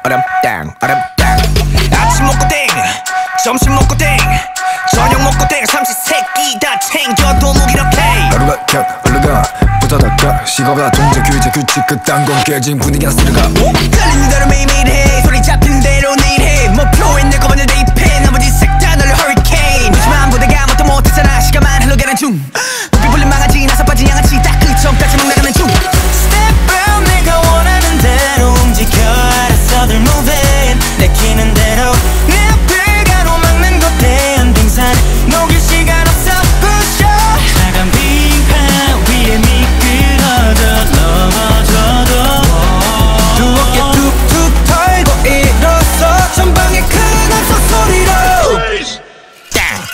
얼음땅 아침 먹고 땡 점심 먹고 땡 저녁 먹고 땡 삼시세끼 다 챙겨도 무기력해 하루가 켜 올라가 부다닥가 식어가 동작 규제 규칙 그딴 건 깨진 분위기나 쓸어가 끌리는 대로 매일매일 해 소리 잡히는 대로 내일 해 목표에 내 것만을 대입해 나머지 색 다 널려 허리케인 무심한 부대가 뭣도 못했잖아 시간만 흘러가는 중 높이 불린 망아지 나서 빠진 양아치 딱 그 점까지 막 나가는 중 Step out 내가 원하는 대로 움직여 알아서들 moving 내키는 대로 내 앞을 가로막는 거대한 빙산 녹일 시간 없어 push up 차가운 빙판 위에 미끄러져 넘어져도 두 어깨 툭툭 털고 일어서 전방에 큰 함성 소리로 땅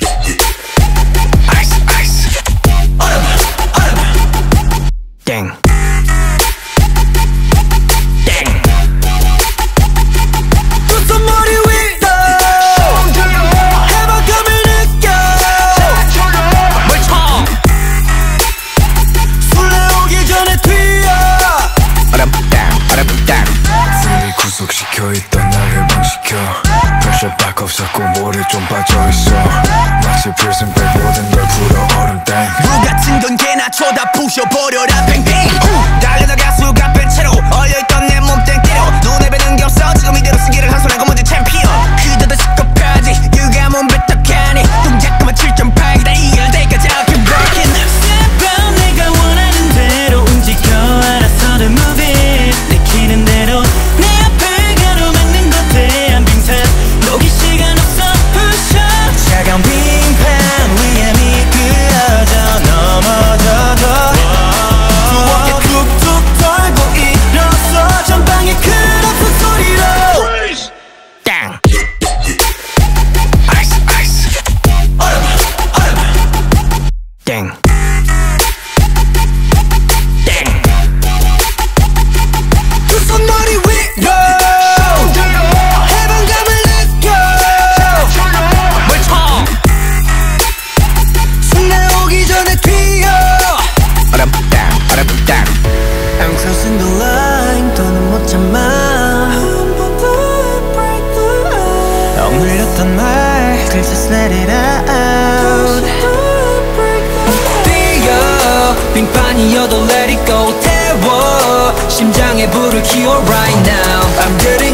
아이스 아이스 얼음 땡 구속시켜있던 날 해방시켜 프레셔 박 없었고 모래 좀 빠져있어 마치 prison break 모든 걸 풀어 얼음땡 물 같은 건 개나 쳐다 부셔버려라 팽팽 달려나가 수가 뺀 채로 얼려있던 내 몸땡 때려 눈에 뵈는 게 없어 지금 이대로 승기를 한 손에 거머쥔 챔피언 그저도 시겁하지 유가 몸 뱉어가니 동작 그만 7.8 다 이길 때까지 I'll keep rocking Step out 내가 원하는 대로 움직여 알아서들 move it 내키는 대로 내 앞을 가로막는 거대한 빙산 녹일 시간 없어 push up 차가운 빙판 위에 미끄러져 넘어져도 두 어깨 툭툭 털고 일어서 전방에 큰 아픈 소리로 땅 아이스 아이스 얼음 땡 두 손머리 위로 해방감을 느껴 물총 순간 오기 전에 튀어 얼음땅 I'm crossing the line 더는 못 참아 한 번 더 break the ice 억눌렸던 말 Please just let it out 뛰어 빙판이어도 let it go 태워 심장에 불을 키워 right now I'm getting